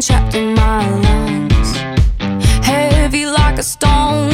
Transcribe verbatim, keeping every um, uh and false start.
trapped in my lungs, heavy like a stone.